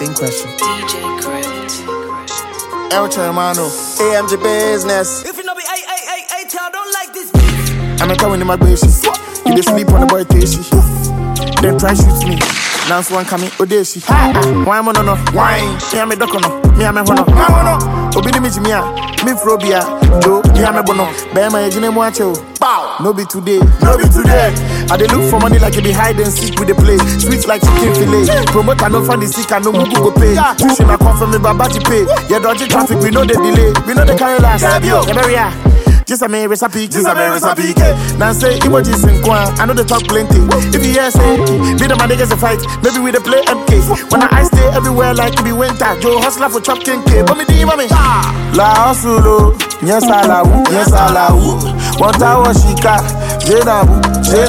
Same question. DJ Crypt. El Hermano. AMG business. If you know me, I don't like this beef. I'm a town in my basis. You dey sleep on the boy Casey. Then try shoot me. Now one coming Odeshi. Why am I no? Why? Me am a docono. Me am a hono. Obi me Jimia. Me Frobia. Joe. Me am a bono. Bema ejine mwacho. Bow. No be today. No be today. I dey look for money like you be hide and seek with the play. Sweet like chicken fillet. Promoter no find the sick and no mugu go pay. Tuition I come from me babaji pay. Yeah, dodgy traffic we know the delay. We know the carry last. Yeah, just a me recipe, Now say emojis in Kwan, I know they talk plenty. If you hear say, be the my niggas a fight, maybe we dey play MK. When I stay everywhere like it be winter, Joe hustler for chop 10K. But me di mami, La Hustlo, yes I wu. One tower shika, Jenabu.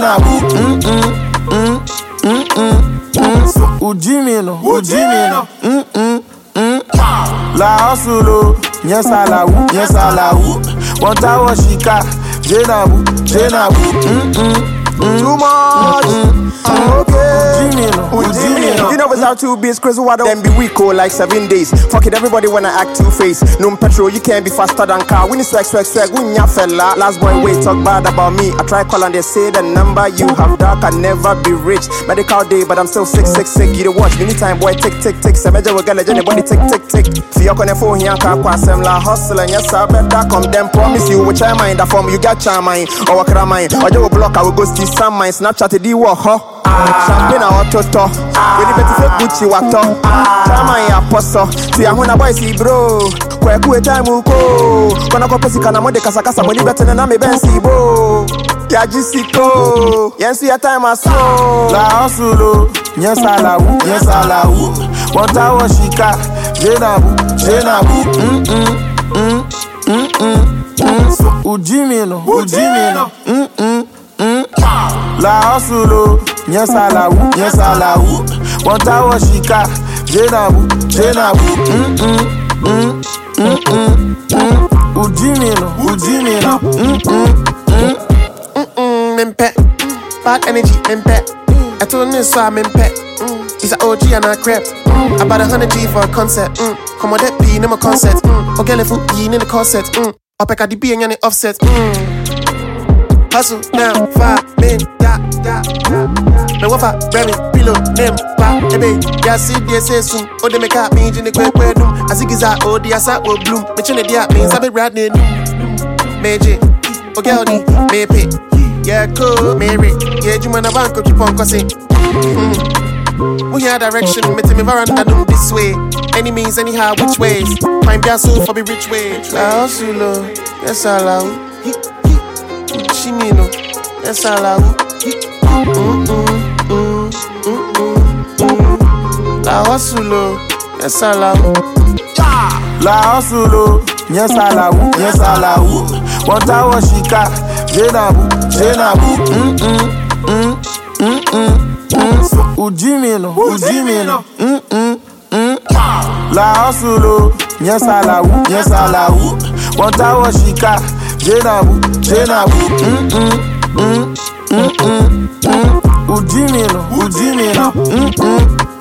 Ujimi no. La Hustlo, yes I wu. One tower shika, Jenabu. Too much. Okay. You know it's how to be crazy. Why don't then be weak or like 7 days? Fuck it, everybody wanna act two-faced. No petrol, you can't be faster than car. We need swag. We nya fella. Last boy wait talk bad about me. I try call and they say the number you have dark can never be rich. Medical day, but I'm still sick. You the watch. Anytime boy tick. Semeja we gala anybody tick. See your connect phone here, car kwasem la hustle and yes I better come. Them promise you which I mind that form you get charm mine or what can mine or you block I will go see some mine Snapchat the wo ho. Champagne or toto. When you better fake Gucci wato. Chama ya poso. See I wanna boy see bro. Kwe time uko. Kona ko pesi kana mode kasa money better na me bensi bo. Ya jisiko. Yensu ya time aso. La Hustlo, yes I wu. One tower shika, Jenabu. Ujimi no. La Hustlo, yes I wu. One tower shika, Jenabu. Ujimi no. Mimpe, bad energy, mimpe. I told you so I'm mimpe. He's an OG and a crap. About 100G for a concert. Come on, that P in my concert. Okay, let's put P in the concert. Up at the B and the offset. Hustle now, 5 men, da. Me wafa, Remy, Pilo, name, pa, ebe. Ya see, they say soon. Oh, they make up me in the kwe doom. As it is out, oh, the asa will bloom. Me chine dia means I be riding. Meji, okay, Odi, me pay. Yeah, cool, Mary. Yeah, you man a bank, keep on cussing. We hear direction, me tell me veranda do this way. Any means, anyhow, which ways? Find their soul for be rich way. La Hustlo, yes I wu. Chimino, yes I wu. La Hustlo, yes I wu. La Hustlo, yes I wu. One tower shika, Jenabu. Ujimi no. La Hustlo, yes I wu. One tower shika, Jenabu. Ujimi no.